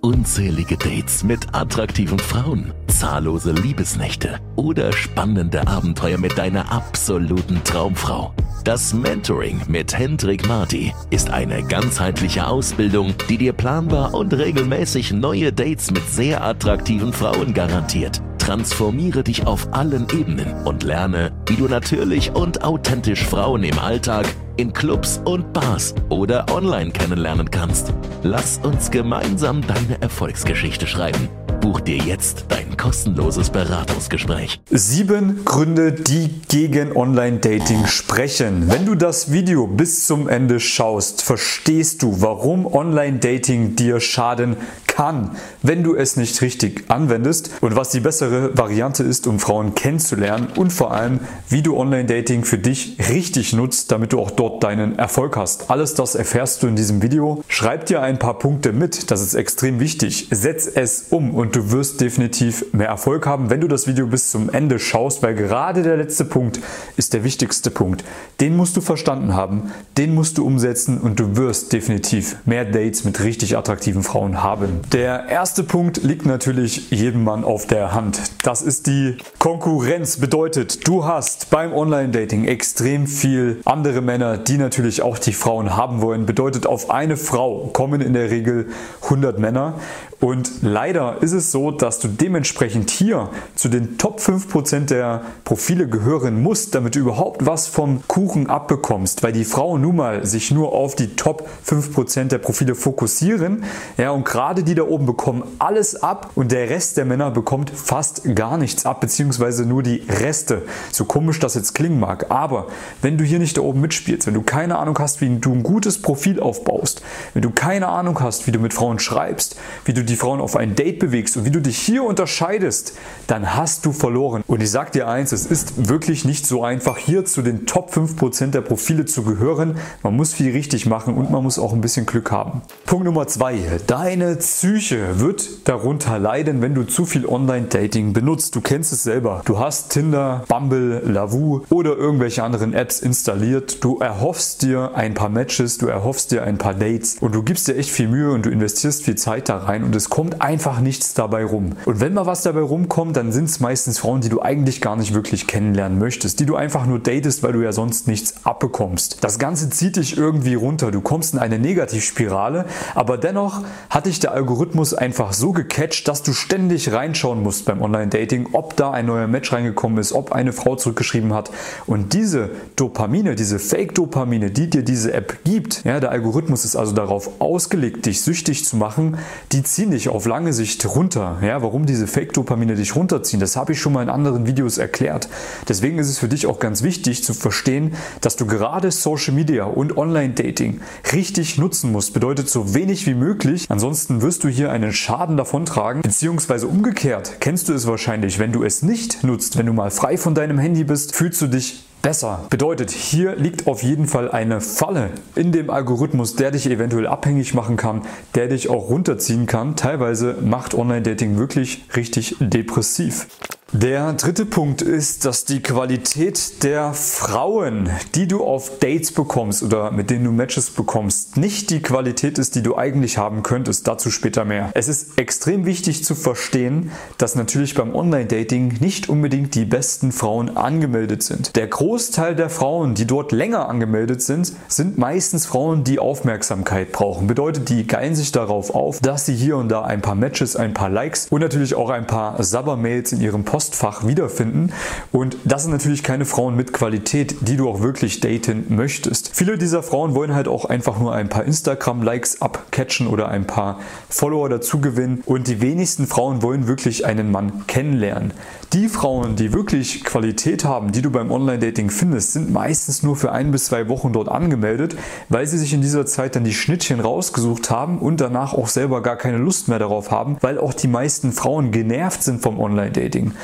unzählige Dates mit attraktiven Frauen, zahllose Liebesnächte oder spannende Abenteuer mit deiner absoluten Traumfrau? Das Mentoring mit Hendrik Marty ist eine ganzheitliche Ausbildung, die dir planbar und regelmäßig neue Dates mit sehr attraktiven Frauen garantiert. Transformiere dich auf allen Ebenen und lerne, wie du natürlich und authentisch Frauen im Alltag, in Clubs und Bars oder online kennenlernen kannst. Lass uns gemeinsam deine Erfolgsgeschichte schreiben. Buch dir jetzt dein kostenloses Beratungsgespräch. 7 Gründe, die gegen Online-Dating sprechen. Wenn du das Video bis zum Ende schaust, verstehst du, warum Online-Dating dir schaden kann, wenn du es nicht richtig anwendest und was die bessere Variante ist, um Frauen kennenzulernen und vor allem, wie du Online-Dating für dich richtig nutzt, damit du auch dort deinen Erfolg hast. Alles das erfährst du in diesem Video. Schreib dir ein paar Punkte mit, das ist extrem wichtig. Setz es um und du wirst definitiv mehr Erfolg haben, wenn du das Video bis zum Ende schaust, weil gerade der letzte Punkt ist der wichtigste Punkt. Den musst du verstanden haben, den musst du umsetzen und du wirst definitiv mehr Dates mit richtig attraktiven Frauen haben. Der erste Punkt liegt natürlich jedem Mann auf der Hand. Das ist die Konkurrenz. Bedeutet, du hast beim Online-Dating extrem viel andere Männer, die natürlich auch die Frauen haben wollen. Bedeutet, auf eine Frau kommen in der Regel 100 Männer. Und leider ist es so, dass du dementsprechend hier zu den Top 5% der Profile gehören musst, damit du überhaupt was vom Kuchen abbekommst, weil die Frauen nun mal sich nur auf die Top 5% der Profile fokussieren. Ja, und gerade die da oben bekommen alles ab und der Rest der Männer bekommt fast gar nichts ab, beziehungsweise nur die Reste. So komisch das jetzt klingen mag, aber wenn du hier nicht da oben mitspielst, wenn du keine Ahnung hast, wie du ein gutes Profil aufbaust, wenn du keine Ahnung hast, wie du mit Frauen schreibst, wie du die Frauen auf ein Date bewegst und wie du dich hier unterscheidest, dann hast du verloren. Und ich sag dir eins, es ist wirklich nicht so einfach, hier zu den Top 5% der Profile zu gehören. Man muss viel richtig machen und man muss auch ein bisschen Glück haben. Punkt Nummer 2. Deine Psyche wird darunter leiden, wenn du zu viel Online-Dating benutzt. Du kennst es selber. Du hast Tinder, Bumble, Lavu oder irgendwelche anderen Apps installiert. Du erhoffst dir ein paar Matches, du erhoffst dir ein paar Dates und du gibst dir echt viel Mühe und du investierst viel Zeit da rein und es kommt einfach nichts dabei rum. Und wenn mal was dabei rumkommt, dann sind es meistens Frauen, die du eigentlich gar nicht wirklich kennenlernen möchtest, die du einfach nur datest, weil du ja sonst nichts abbekommst. Das Ganze zieht dich irgendwie runter. Du kommst in eine Negativspirale, aber dennoch hat dich der Algorithmus einfach so gecatcht, dass du ständig reinschauen musst beim Online-Dating, ob da ein neuer Match reingekommen ist, ob eine Frau zurückgeschrieben hat. Und diese Dopamine, diese Fake-Dopamine, die dir diese App gibt, ja, der Algorithmus ist also darauf ausgelegt, dich süchtig zu machen, die ziehen dich auf lange Sicht runter. Ja, warum diese Fake-Dopamine dich runterziehen, das habe ich schon mal in anderen Videos erklärt. Deswegen ist es für dich auch ganz wichtig zu verstehen, dass du gerade Social Media und Online-Dating richtig nutzen musst. Bedeutet so wenig wie möglich, ansonsten wirst du hier einen Schaden davontragen, beziehungsweise umgekehrt kennst du es wahrscheinlich, wenn du es nicht nutzt, wenn du mal frei von deinem Handy bist, fühlst du dich besser. Bedeutet, hier liegt auf jeden Fall eine Falle in dem Algorithmus, der dich eventuell abhängig machen kann, der dich auch runterziehen kann. Teilweise macht Online-Dating wirklich richtig depressiv. Der dritte Punkt ist, dass die Qualität der Frauen, die du auf Dates bekommst oder mit denen du Matches bekommst, nicht die Qualität ist, die du eigentlich haben könntest. Dazu später mehr. Es ist extrem wichtig zu verstehen, dass natürlich beim Online-Dating nicht unbedingt die besten Frauen angemeldet sind. Der Großteil der Frauen, die dort länger angemeldet sind, sind meistens Frauen, die Aufmerksamkeit brauchen. Bedeutet, die geilen sich darauf auf, dass sie hier und da ein paar Matches, ein paar Likes und natürlich auch ein paar Sabber-Mails in ihrem Postfach wiederfinden. Und das sind natürlich keine Frauen mit Qualität, die du auch wirklich daten möchtest. Viele dieser Frauen wollen halt auch einfach nur ein paar Instagram-Likes abcatchen oder ein paar Follower dazu gewinnen. Und die wenigsten Frauen wollen wirklich einen Mann kennenlernen. Die Frauen, die wirklich Qualität haben, die du beim Online-Dating findest, sind meistens nur für 1 bis 2 Wochen dort angemeldet, weil sie sich in dieser Zeit dann die Schnittchen rausgesucht haben und danach auch selber gar keine Lust mehr darauf haben, weil auch die meisten Frauen genervt sind vom Online-Dating.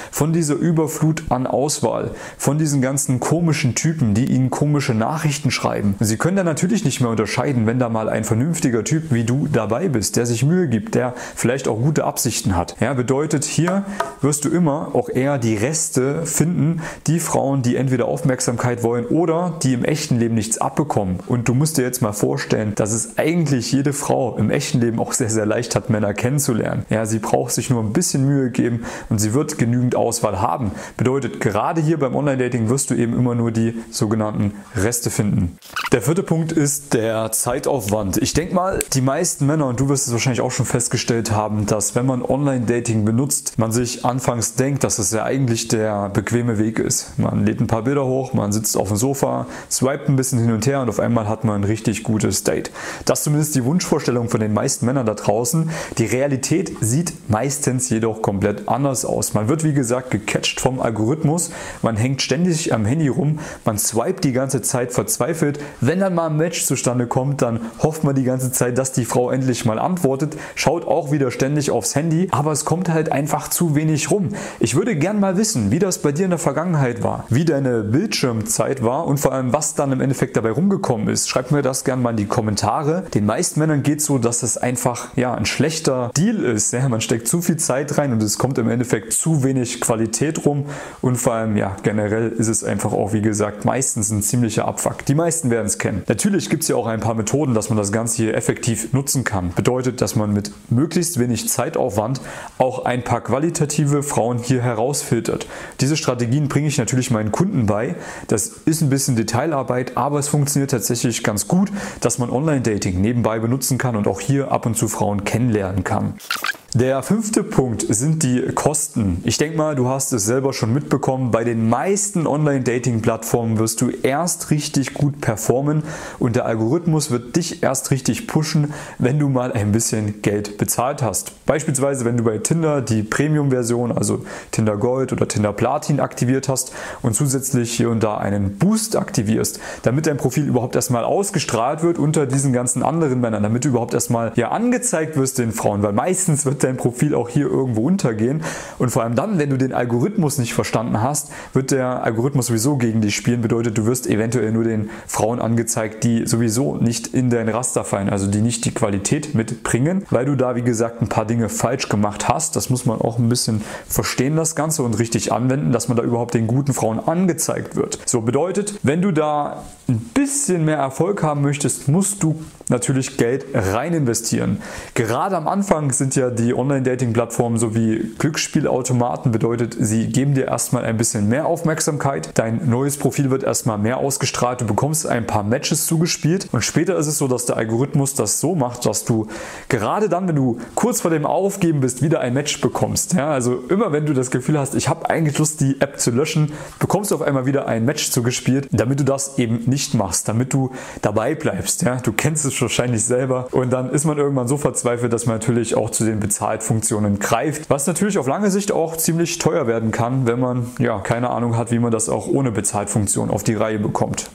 von dieser Überflut an Auswahl, von diesen ganzen komischen Typen, die ihnen komische Nachrichten schreiben. Sie können da natürlich nicht mehr unterscheiden, wenn da mal ein vernünftiger Typ wie du dabei bist, der sich Mühe gibt, der vielleicht auch gute Absichten hat. Ja, bedeutet, hier wirst du immer auch eher die Reste finden, die Frauen, die entweder Aufmerksamkeit wollen oder die im echten Leben nichts abbekommen. Und du musst dir jetzt mal vorstellen, dass es eigentlich jede Frau im echten Leben auch sehr, sehr leicht hat, Männer kennenzulernen. Ja, sie braucht sich nur ein bisschen Mühe geben und sie wird genügend Auswahl haben. Bedeutet, gerade hier beim Online-Dating wirst du eben immer nur die sogenannten Reste finden. Der vierte Punkt ist der Zeitaufwand. Ich denke mal, die meisten Männer, und du wirst es wahrscheinlich auch schon festgestellt haben, dass wenn man Online-Dating benutzt, man sich anfangs denkt, dass es ja eigentlich der bequeme Weg ist. Man lädt ein paar Bilder hoch, man sitzt auf dem Sofa, swipet ein bisschen hin und her und auf einmal hat man ein richtig gutes Date. Das ist zumindest die Wunschvorstellung von den meisten Männern da draußen. Die Realität sieht meistens jedoch komplett anders aus. Man wird wie gesagt gecatcht vom Algorithmus, man hängt ständig am Handy rum, man swipet die ganze Zeit verzweifelt. Wenn dann mal ein Match zustande kommt, dann hofft man die ganze Zeit, dass die Frau endlich mal antwortet, schaut auch wieder ständig aufs Handy, aber es kommt halt einfach zu wenig rum. Ich würde gern mal wissen, wie das bei dir in der Vergangenheit war, wie deine Bildschirmzeit war und vor allem, was dann im Endeffekt dabei rumgekommen ist. Schreib mir das gerne mal in die Kommentare. Den meisten Männern geht es so, dass es einfach ein schlechter Deal ist. Ja, man steckt zu viel Zeit rein und es kommt im Endeffekt zu wenig Qualität rum und vor allem generell ist es einfach auch, wie gesagt, meistens ein ziemlicher Abfuck. Die meisten werden es kennen. Natürlich gibt es ja auch ein paar Methoden, dass man das Ganze hier effektiv nutzen kann. Bedeutet, dass man mit möglichst wenig Zeitaufwand auch ein paar qualitative Frauen hier herausfiltert. Diese Strategien bringe ich natürlich meinen Kunden bei. Das ist ein bisschen Detailarbeit, aber es funktioniert tatsächlich ganz gut, dass man Online-Dating nebenbei benutzen kann und auch hier ab und zu Frauen kennenlernen kann. Der fünfte Punkt sind die Kosten. Ich denke mal, du hast es selber schon mitbekommen, bei den meisten Online-Dating-Plattformen wirst du erst richtig gut performen und der Algorithmus wird dich erst richtig pushen, wenn du mal ein bisschen Geld bezahlt hast. Beispielsweise, wenn du bei Tinder die Premium-Version, also Tinder Gold oder Tinder Platin aktiviert hast und zusätzlich hier und da einen Boost aktivierst, damit dein Profil überhaupt erstmal ausgestrahlt wird unter diesen ganzen anderen Männern, damit du überhaupt erstmal angezeigt wirst den Frauen, weil meistens wird dein Profil auch hier irgendwo untergehen und vor allem dann, wenn du den Algorithmus nicht verstanden hast, wird der Algorithmus sowieso gegen dich spielen, bedeutet, du wirst eventuell nur den Frauen angezeigt, die sowieso nicht in dein Raster fallen, also die nicht die Qualität mitbringen, weil du da wie gesagt ein paar Dinge falsch gemacht hast. Das muss man auch ein bisschen verstehen, das Ganze, und richtig anwenden, dass man da überhaupt den guten Frauen angezeigt wird. So bedeutet, wenn du da ein bisschen mehr Erfolg haben möchtest, musst du natürlich Geld rein investieren. Gerade am Anfang sind ja die Online-Dating-Plattformen sowie Glücksspielautomaten, bedeutet, sie geben dir erstmal ein bisschen mehr Aufmerksamkeit. Dein neues Profil wird erstmal mehr ausgestrahlt, du bekommst ein paar Matches zugespielt und später ist es so, dass der Algorithmus das so macht, dass du gerade dann, wenn du kurz vor dem Aufgeben bist, wieder ein Match bekommst. Ja, also immer wenn du das Gefühl hast, ich habe eigentlich Lust, die App zu löschen, bekommst du auf einmal wieder ein Match zugespielt, damit du das eben nicht machst, damit du dabei bleibst. Ja, du kennst es wahrscheinlich selber und dann ist man irgendwann so verzweifelt, dass man natürlich auch zu den Bezahlfunktionen greift, was natürlich auf lange Sicht auch ziemlich teuer werden kann, wenn man keine Ahnung hat, wie man das auch ohne Bezahlfunktion auf die Reihe bekommt.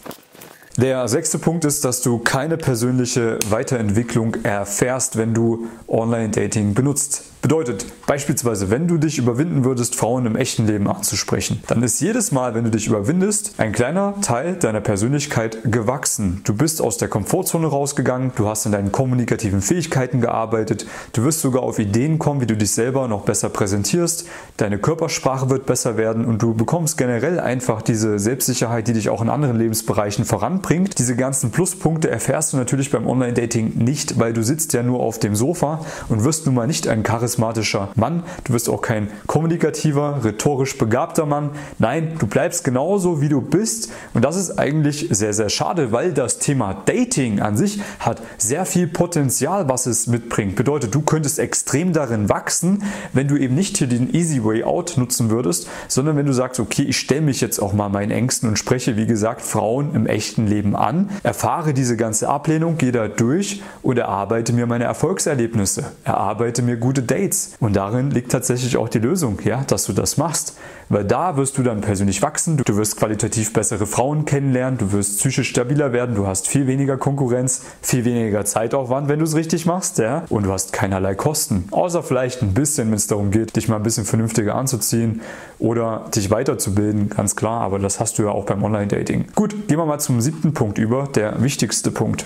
Der sechste Punkt ist, dass du keine persönliche Weiterentwicklung erfährst, wenn du Online-Dating benutzt. Bedeutet beispielsweise, wenn du dich überwinden würdest, Frauen im echten Leben anzusprechen, dann ist jedes Mal, wenn du dich überwindest, ein kleiner Teil deiner Persönlichkeit gewachsen. Du bist aus der Komfortzone rausgegangen, du hast an deinen kommunikativen Fähigkeiten gearbeitet, du wirst sogar auf Ideen kommen, wie du dich selber noch besser präsentierst, deine Körpersprache wird besser werden und du bekommst generell einfach diese Selbstsicherheit, die dich auch in anderen Lebensbereichen voranbringt. Diese ganzen Pluspunkte erfährst du natürlich beim Online-Dating nicht, weil du sitzt ja nur auf dem Sofa und wirst nun mal nicht ein charismatischer Mann, du wirst auch kein kommunikativer, rhetorisch begabter Mann. Nein, du bleibst genauso wie du bist und das ist eigentlich sehr, sehr schade, weil das Thema Dating an sich hat sehr viel Potenzial, was es mitbringt. Bedeutet, du könntest extrem darin wachsen, wenn du eben nicht hier den Easy Way Out nutzen würdest, sondern wenn du sagst, okay, ich stelle mich jetzt auch mal meinen Ängsten und spreche, wie gesagt, Frauen im echten Leben an, erfahre diese ganze Ablehnung, gehe da durch und erarbeite mir meine Erfolgserlebnisse, erarbeite mir gute Dates, Dates. Und darin liegt tatsächlich auch die Lösung, ja, dass du das machst. Weil da wirst du dann persönlich wachsen, du wirst qualitativ bessere Frauen kennenlernen, du wirst psychisch stabiler werden, du hast viel weniger Konkurrenz, viel weniger Zeitaufwand, wenn du es richtig machst, ja, und du hast keinerlei Kosten. Außer vielleicht ein bisschen, wenn es darum geht, dich mal ein bisschen vernünftiger anzuziehen oder dich weiterzubilden, ganz klar, aber das hast du ja auch beim Online-Dating. Gut, gehen wir mal zum 7. Punkt über, der wichtigste Punkt.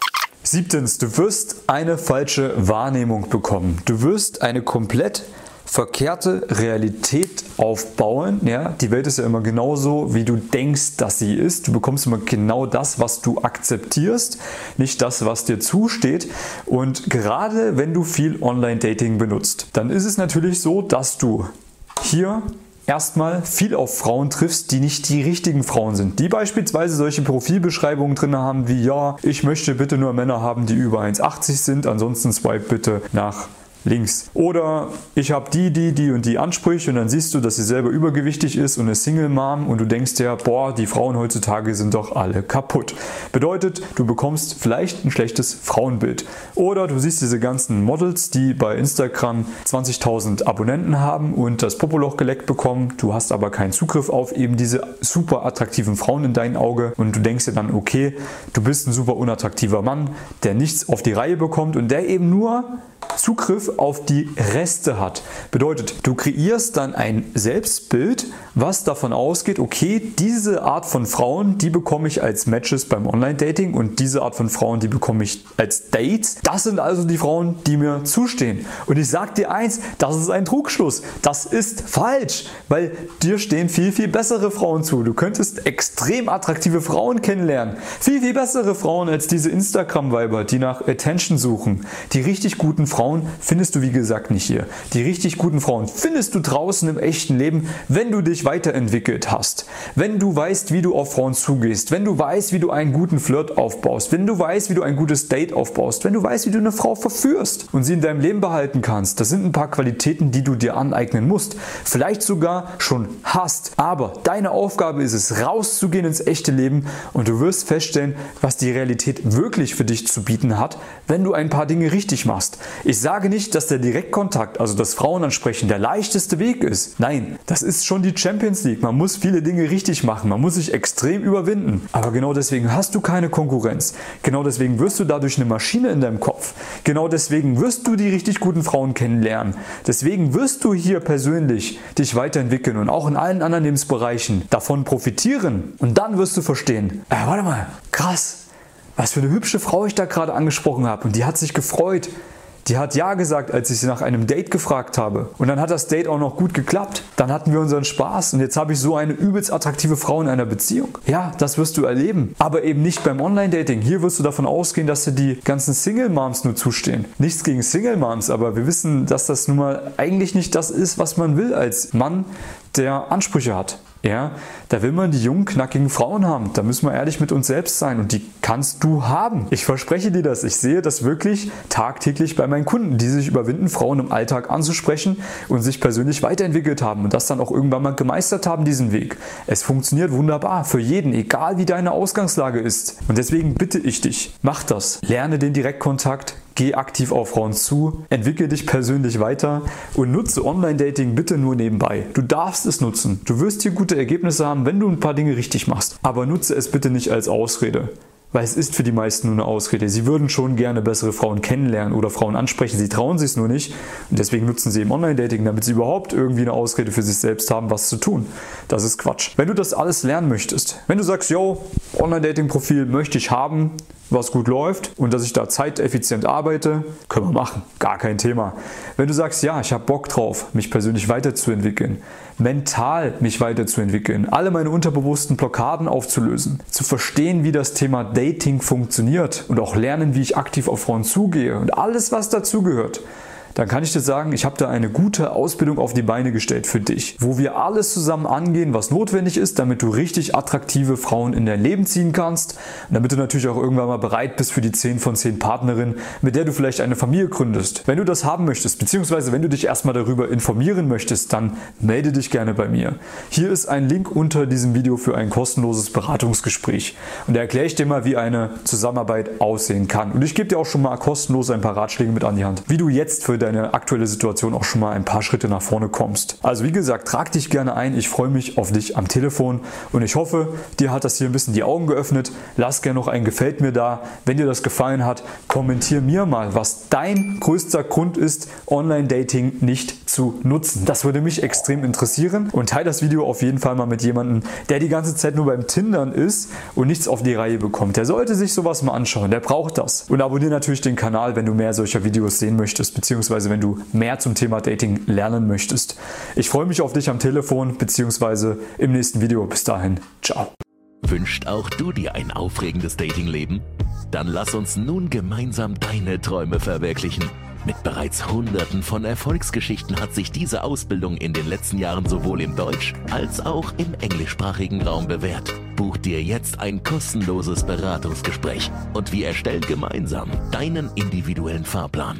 7. Du wirst eine falsche Wahrnehmung bekommen. Du wirst eine komplett verkehrte Realität aufbauen. Ja? Die Welt ist ja immer genauso, wie du denkst, dass sie ist. Du bekommst immer genau das, was du akzeptierst, nicht das, was dir zusteht. Und gerade wenn du viel Online-Dating benutzt, dann ist es natürlich so, dass du hier erstmal viel auf Frauen triffst, die nicht die richtigen Frauen sind. Die beispielsweise solche Profilbeschreibungen drin haben wie, ja, ich möchte bitte nur Männer haben, die über 1,80 sind, ansonsten swipe bitte nach links. Oder ich habe die und die Ansprüche und dann siehst du, dass sie selber übergewichtig ist und eine Single Mom und du denkst dir, boah, die Frauen heutzutage sind doch alle kaputt. Bedeutet, du bekommst vielleicht ein schlechtes Frauenbild. Oder du siehst diese ganzen Models, die bei Instagram 20.000 Abonnenten haben und das Popoloch geleckt bekommen. Du hast aber keinen Zugriff auf eben diese super attraktiven Frauen in dein Auge und du denkst dir dann, okay, du bist ein super unattraktiver Mann, der nichts auf die Reihe bekommt und der eben nur Zugriff auf die Reste hat. Bedeutet, du kreierst dann ein Selbstbild, was davon ausgeht, okay, diese Art von Frauen, die bekomme ich als Matches beim Online-Dating und diese Art von Frauen, die bekomme ich als Dates. Das sind also die Frauen, die mir zustehen. Und ich sage dir eins, das ist ein Trugschluss. Das ist falsch, weil dir stehen viel, viel bessere Frauen zu. Du könntest extrem attraktive Frauen kennenlernen. Viel, viel bessere Frauen als diese Instagram-Weiber, die nach Attention suchen. Die richtig guten Frauen findest du wie gesagt nicht hier. Die richtig guten Frauen findest du draußen im echten Leben, wenn du dich weiterentwickelt hast. Wenn du weißt, wie du auf Frauen zugehst. Wenn du weißt, wie du einen guten Flirt aufbaust. Wenn du weißt, wie du ein gutes Date aufbaust. Wenn du weißt, wie du eine Frau verführst und sie in deinem Leben behalten kannst. Das sind ein paar Qualitäten, die du dir aneignen musst. Vielleicht sogar schon hast. Aber deine Aufgabe ist es, rauszugehen ins echte Leben und du wirst feststellen, was die Realität wirklich für dich zu bieten hat, wenn du ein paar Dinge richtig machst. Ich sage nicht, dass der Direktkontakt, also das Frauenansprechen, der leichteste Weg ist. Nein, das ist schon die Champions League. Man muss viele Dinge richtig machen. Man muss sich extrem überwinden. Aber genau deswegen hast du keine Konkurrenz. Genau deswegen wirst du dadurch eine Maschine in deinem Kopf. Genau deswegen wirst du die richtig guten Frauen kennenlernen. Deswegen wirst du hier persönlich dich weiterentwickeln und auch in allen anderen Lebensbereichen davon profitieren. Und dann wirst du verstehen, warte mal, krass, was für eine hübsche Frau ich da gerade angesprochen habe. Und die hat sich gefreut. Die hat ja gesagt, als ich sie nach einem Date gefragt habe. Und dann hat das Date auch noch gut geklappt. Dann hatten wir unseren Spaß und jetzt habe ich so eine übelst attraktive Frau in einer Beziehung. Ja, das wirst du erleben. Aber eben nicht beim Online-Dating. Hier wirst du davon ausgehen, dass dir die ganzen Single-Moms nur zustehen. Nichts gegen Single-Moms, aber wir wissen, dass das nun mal eigentlich nicht das ist, was man will als Mann, der Ansprüche hat. Ja, da will man die jungen, knackigen Frauen haben. Da müssen wir ehrlich mit uns selbst sein und die kannst du haben. Ich verspreche dir das. Ich sehe das wirklich tagtäglich bei meinen Kunden, die sich überwinden, Frauen im Alltag anzusprechen und sich persönlich weiterentwickelt haben und das dann auch irgendwann mal gemeistert haben, diesen Weg. Es funktioniert wunderbar für jeden, egal wie deine Ausgangslage ist. Und deswegen bitte ich dich, mach das. Lerne den Direktkontakt. Geh aktiv auf Frauen zu, entwickle dich persönlich weiter und nutze Online-Dating bitte nur nebenbei. Du darfst es nutzen. Du wirst hier gute Ergebnisse haben, wenn du ein paar Dinge richtig machst. Aber nutze es bitte nicht als Ausrede. Weil es ist für die meisten nur eine Ausrede. Sie würden schon gerne bessere Frauen kennenlernen oder Frauen ansprechen. Sie trauen sich es nur nicht und deswegen nutzen sie eben Online-Dating, damit sie überhaupt irgendwie eine Ausrede für sich selbst haben, was zu tun. Das ist Quatsch. Wenn du das alles lernen möchtest, wenn du sagst, yo, Online-Dating-Profil möchte ich haben, was gut läuft und dass ich da zeiteffizient arbeite, können wir machen. Gar kein Thema. Wenn du sagst, ja, ich habe Bock drauf, mich persönlich weiterzuentwickeln, mental mich weiterzuentwickeln, alle meine unterbewussten Blockaden aufzulösen, zu verstehen, wie das Thema Dating funktioniert und auch lernen, wie ich aktiv auf Frauen zugehe und alles, was dazugehört, dann kann ich dir sagen, ich habe da eine gute Ausbildung auf die Beine gestellt für dich, wo wir alles zusammen angehen, was notwendig ist, damit du richtig attraktive Frauen in dein Leben ziehen kannst und damit du natürlich auch irgendwann mal bereit bist für die 10 von 10 Partnerin, mit der du vielleicht eine Familie gründest. Wenn du das haben möchtest, beziehungsweise wenn du dich erstmal darüber informieren möchtest, dann melde dich gerne bei mir. Hier ist ein Link unter diesem Video für ein kostenloses Beratungsgespräch und da erkläre ich dir mal, wie eine Zusammenarbeit aussehen kann. Und ich gebe dir auch schon mal kostenlos ein paar Ratschläge mit an die Hand, wie du jetzt für dein deine aktuelle Situation auch schon mal ein paar Schritte nach vorne kommst. Also wie gesagt, trag dich gerne ein. Ich freue mich auf dich am Telefon und ich hoffe, dir hat das hier ein bisschen die Augen geöffnet. Lass gerne noch ein Gefällt mir da. Wenn dir das gefallen hat, kommentier mir mal, was dein größter Grund ist, Online-Dating nicht zu nutzen. Das würde mich extrem interessieren und teile das Video auf jeden Fall mal mit jemandem, der die ganze Zeit nur beim Tindern ist und nichts auf die Reihe bekommt. Der sollte sich sowas mal anschauen, der braucht das. Und abonniere natürlich den Kanal, wenn du mehr solcher Videos sehen möchtest, beziehungsweise wenn du mehr zum Thema Dating lernen möchtest. Ich freue mich auf dich am Telefon, beziehungsweise im nächsten Video. Bis dahin, ciao. Wünscht auch du dir ein aufregendes Datingleben? Dann lass uns nun gemeinsam deine Träume verwirklichen. Mit bereits Hunderten von Erfolgsgeschichten hat sich diese Ausbildung in den letzten Jahren sowohl im Deutsch- als auch im englischsprachigen Raum bewährt. Buch dir jetzt ein kostenloses Beratungsgespräch und wir erstellen gemeinsam deinen individuellen Fahrplan.